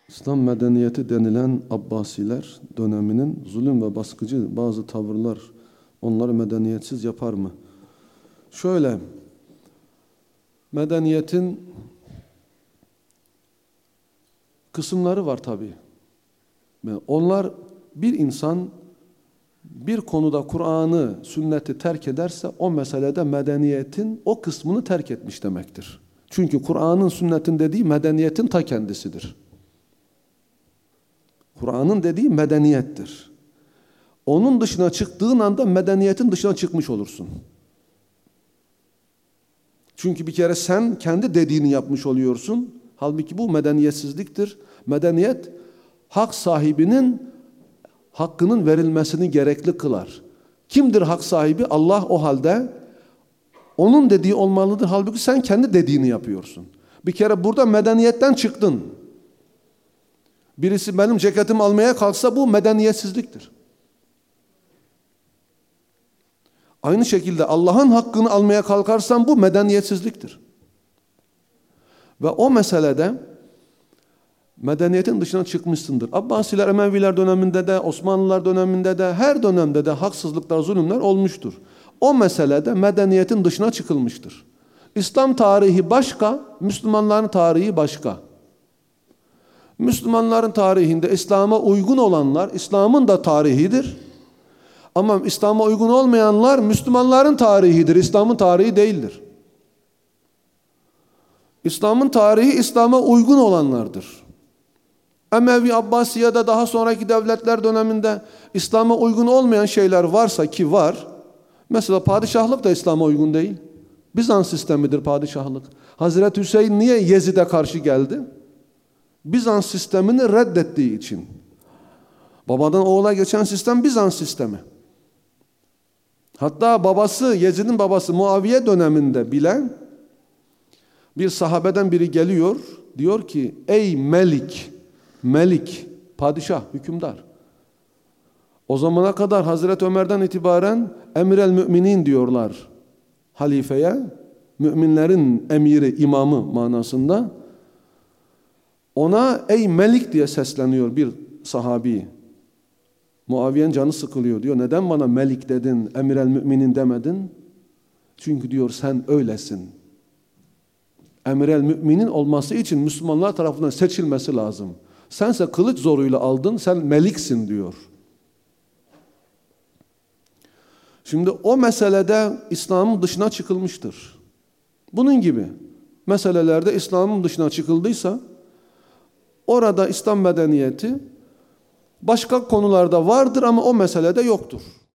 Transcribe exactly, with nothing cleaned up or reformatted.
İslam medeniyeti denilen Abbasiler döneminin zulüm ve baskıcı bazı tavırlar onları medeniyetsiz yapar mı? Şöyle, medeniyetin kısımları var tabii. Onlar, bir insan bir konuda Kur'an'ı, sünneti terk ederse o meselede medeniyetin o kısmını terk etmiş demektir. Çünkü Kur'an'ın, sünnetin dediği medeniyetin ta kendisidir. Kur'an'ın dediği medeniyettir. Onun dışına çıktığın anda medeniyetin dışına çıkmış olursun. Çünkü bir kere sen kendi dediğini yapmış oluyorsun. Halbuki bu medeniyetsizliktir. Medeniyet, hak sahibinin hakkının verilmesini gerekli kılar. Kimdir hak sahibi? Allah. O halde onun dediği olmalıdır. Halbuki sen kendi dediğini yapıyorsun. Bir kere burada medeniyetten çıktın. Birisi benim ceketimi almaya kalksa bu medeniyetsizliktir. Aynı şekilde Allah'ın hakkını almaya kalkarsan bu medeniyetsizliktir. Ve o meselede medeniyetin dışına çıkmışsındır. Abbasiler, Emeviler döneminde de, Osmanlılar döneminde de, her dönemde de haksızlıklar, zulümler olmuştur. O meselede medeniyetin dışına çıkılmıştır. İslam tarihi başka, Müslümanların tarihi başka. Müslümanların tarihinde İslam'a uygun olanlar, İslam'ın da tarihidir. Ama İslam'a uygun olmayanlar Müslümanların tarihidir, İslam'ın tarihi değildir. İslam'ın tarihi İslam'a uygun olanlardır. Emevi, Abbasi ya da daha sonraki devletler döneminde İslam'a uygun olmayan şeyler varsa, ki var. Mesela padişahlık da İslam'a uygun değil. Bizans sistemidir padişahlık. Hazreti Hüseyin niye Yezid'e karşı geldi? Bizans sistemini reddettiği için. Babadan oğula geçen sistem Bizans sistemi. Hatta babası, Yezid'in babası Muaviye döneminde bile bir sahabeden biri geliyor, diyor ki ey Melik, Melik, padişah, hükümdar. O zamana kadar Hazreti Ömer'den itibaren Emir-el Müminin diyorlar halifeye, müminlerin emiri, imamı manasında. Ona ey Melik diye sesleniyor bir sahabi. Muaviye'nin canı sıkılıyor, diyor neden bana Melik dedin, Emir-el Müminin demedin? Çünkü diyor sen öylesin. Emir-el Müminin olması için Müslümanlar tarafından seçilmesi lazım. Sense kılıç zoruyla aldın, sen meliksin diyor. Şimdi o meselede İslam'ın dışına çıkılmıştır. Bunun gibi meselelerde İslam'ın dışına çıkıldıysa orada İslam medeniyeti başka konularda vardır ama o meselede yoktur.